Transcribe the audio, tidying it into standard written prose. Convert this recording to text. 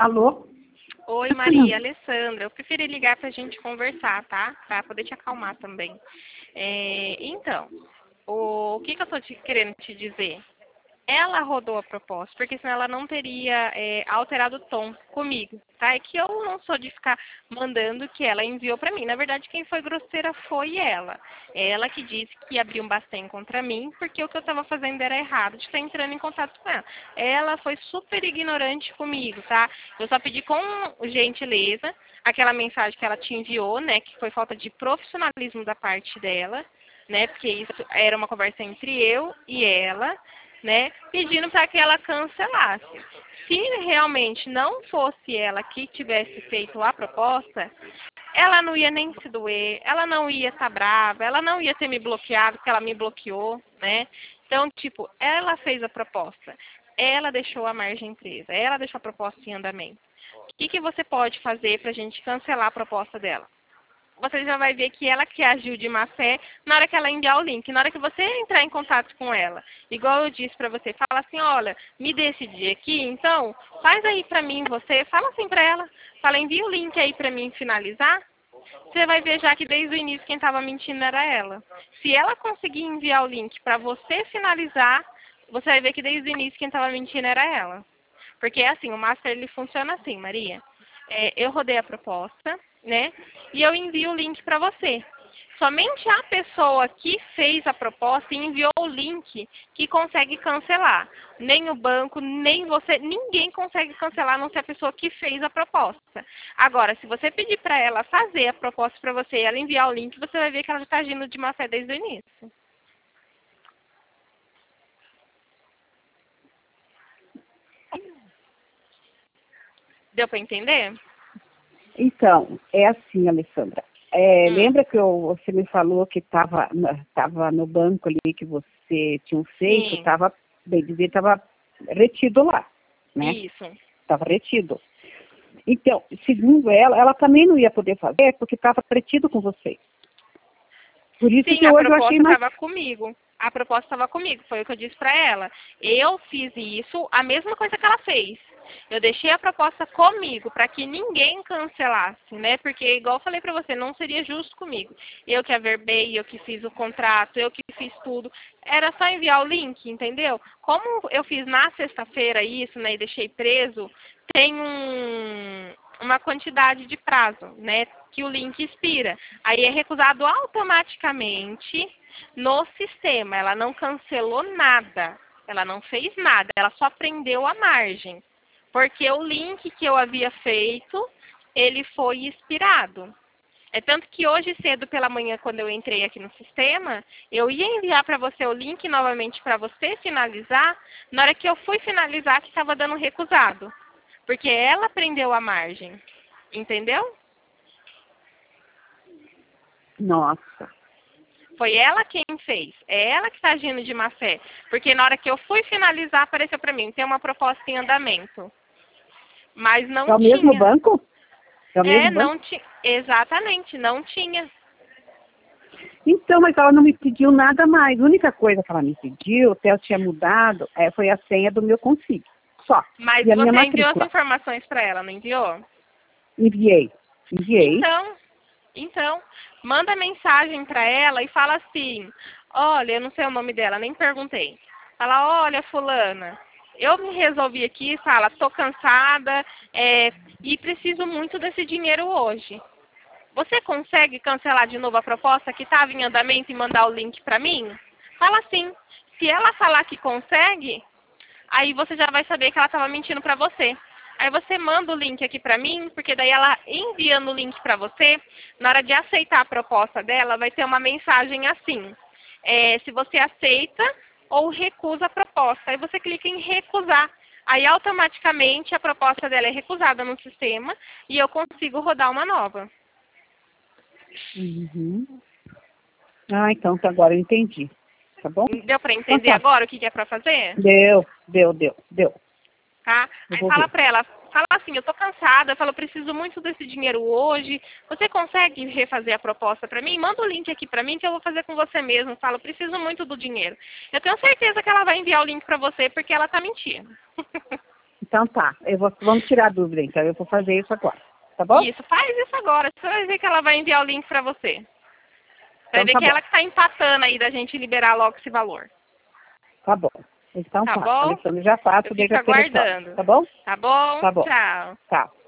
Alô? Oi, Maria, Alessandra. Eu preferi ligar para a gente conversar, tá? Para poder te acalmar também. Então, o que eu estou querendo te dizer? Ela rodou a proposta, porque senão ela não teria alterado o tom comigo, tá? É que eu não sou de ficar mandando que ela enviou para mim. Na verdade, quem foi grosseira foi ela. Ela que disse que abriu um Bastém contra mim, porque o que eu estava fazendo era errado, de estar entrando em contato com ela. Ela foi super ignorante comigo, tá? Eu só pedi com gentileza aquela mensagem que ela te enviou, né? Que foi falta de profissionalismo da parte dela, né? Porque isso era uma conversa entre eu e ela, né, pedindo para que ela cancelasse. Se realmente não fosse ela que tivesse feito a proposta, ela não ia nem se doer, ela não ia estar brava, ela não ia ter me bloqueado, porque ela me bloqueou, né? Então, tipo, ela fez a proposta, ela deixou a margem presa, ela deixou a proposta em andamento. O que você pode fazer para a gente cancelar a proposta dela? Você já vai ver que ela que agiu de má fé na hora que ela enviar o link, na hora que você entrar em contato com ela. Igual eu disse pra você, fala assim, olha, me dê esse dia aqui, então, faz aí pra mim você, fala assim pra ela, fala, envia o link aí pra mim finalizar. Você vai ver já que desde o início quem estava mentindo era ela. Se ela conseguir enviar o link pra você finalizar, você vai ver que desde o início quem estava mentindo era ela. Porque assim, o Master ele funciona assim, Maria. Eu rodei a proposta, né? E eu envio o link para você. Somente a pessoa que fez a proposta e enviou o link que consegue cancelar. Nem o banco, nem você, ninguém consegue cancelar, a não ser a pessoa que fez a proposta. Agora, se você pedir para ela fazer a proposta para você e ela enviar o link, você vai ver que ela está agindo de má fé desde o início. Deu para entender? Então, é assim, Alessandra. Lembra que você me falou que estava no banco ali que você tinha feito, estava retido lá, né? Isso. Estava retido. Então, segundo ela também não ia poder fazer porque estava retido com você. Por isso Sim, que a hoje eu achei proposta mais... estava comigo. A proposta estava comigo, foi o que eu disse para ela. Eu fiz isso, a mesma coisa que ela fez. Eu deixei a proposta comigo, para que ninguém cancelasse, né? Porque, igual eu falei para você, não seria justo comigo. Eu que averbei, eu que fiz o contrato, eu que fiz tudo. Era só enviar o link, entendeu? Como eu fiz na sexta-feira isso, né, e deixei preso, tem uma quantidade de prazo, né, que o link expira. Aí é recusado automaticamente no sistema. Ela não cancelou nada, ela não fez nada, ela só prendeu a margem. Porque o link que eu havia feito, ele foi expirado. É tanto que hoje cedo pela manhã, quando eu entrei aqui no sistema, eu ia enviar para você o link novamente para você finalizar. Na hora que eu fui finalizar, que estava dando recusado. Porque ela prendeu a margem. Entendeu? Nossa. Foi ela quem fez. É ela que está agindo de má fé. Porque na hora que eu fui finalizar, apareceu para mim, tem uma proposta em andamento. Mas não tinha. É o mesmo banco? É o mesmo banco? Não tinha. Exatamente, não tinha. Então, mas ela não me pediu nada mais. A única coisa que ela me pediu, até eu tinha mudado, foi a senha do meu Consigo. Só. Mas E a você minha enviou as matrícula. informações para ela, não enviou? Enviei. Então, manda mensagem para ela e fala assim, olha, eu não sei o nome dela, nem perguntei. Fala, olha, fulana, eu me resolvi aqui, fala, tô cansada e preciso muito desse dinheiro hoje. Você consegue cancelar de novo a proposta que estava em andamento e mandar o link para mim? Fala assim. Se ela falar que consegue, aí você já vai saber que ela estava mentindo para você. Aí você manda o link aqui para mim, porque daí ela enviando o link para você, na hora de aceitar a proposta dela, vai ter uma mensagem assim. Se você aceita ou recusa a proposta. Aí você clica em recusar. Aí automaticamente a proposta dela é recusada no sistema e eu consigo rodar uma nova. Uhum. Ah, então agora eu entendi. Tá bom? Deu para entender então, tá. agora o que é para fazer? Deu. Tá? Aí fala para ela, fala assim, eu tô cansada, eu preciso muito desse dinheiro hoje, você consegue refazer a proposta para mim? Manda o link aqui para mim que eu vou fazer com você mesmo. Fala, preciso muito do dinheiro. Eu tenho certeza que ela vai enviar o link para você porque ela tá mentindo. Então tá, vamos tirar a dúvida, então eu vou fazer isso agora, tá bom? Isso, faz isso agora. Você vai ver que ela vai enviar o link para você. Vai Então, ver tá que bom. ela que está empatando aí da gente liberar logo esse valor. Tá bom. Então Tá tá, bom? Alessandra, já faço, Eu deixa fico a telefone, aguardando. tá bom? Tá bom? Tá bom. Tchau. Tá.